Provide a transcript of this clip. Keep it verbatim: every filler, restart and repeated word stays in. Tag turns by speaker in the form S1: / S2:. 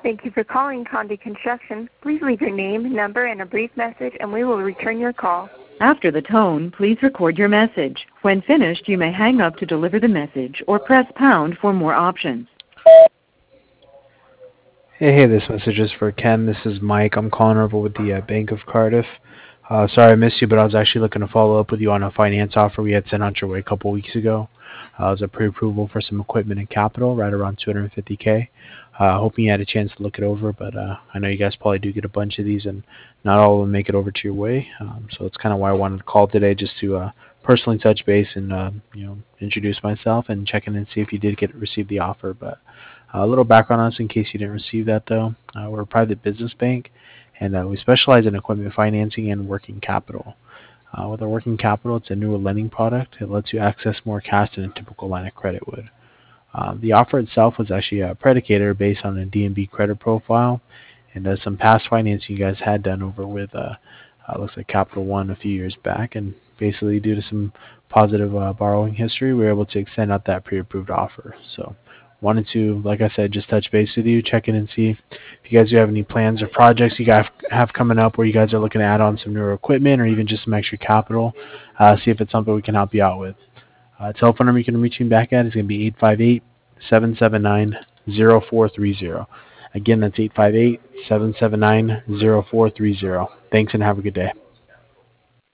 S1: Thank you for calling Conde Construction. Please leave your name, number, and a brief message, and we will return your call.
S2: After the tone, please record your message. When finished, you may hang up to deliver the message or press pound for more options.
S3: Hey, hey, this message is for Ken. This is Mike. I'm calling over with the uh, Bank of Cardiff. Uh, sorry I missed you, but I was actually looking to follow up with you on a finance offer we had sent out your way a couple weeks ago. Uh, it was a pre-approval for some equipment and capital right around two hundred fifty K. Uh, hoping you had a chance to look it over, but uh, I know you guys probably do get a bunch of these, and not all of them make it over to your way. Um, so that's kind of why I wanted to call today, just to uh, personally touch base and uh, you know introduce myself and check in and see if you did get receive the offer. But uh, a little background on us in case you didn't receive that, though. Uh, we're a private business bank, and uh, we specialize in equipment financing and working capital. Uh, with our working capital, it's a newer lending product. It lets you access more cash than a typical line of credit would. Um, the offer itself was actually a predicator based on a D and B credit profile, and uh, some past financing you guys had done over with, uh, uh, looks like Capital One a few years back, and basically due to some positive uh, borrowing history, we were able to extend out that pre-approved offer. So wanted to, like I said, just touch base with you, check in and see if you guys do have any plans or projects you guys have coming up where you guys are looking to add on some newer equipment or even just some extra capital, uh, see if it's something we can help you out with. Uh, telephone number you can reach me back at is going to be eight five eight, seven seven nine, zero four three zero. Again, that's eight five eight, seven seven nine, zero four three zero. Thanks and have a good day.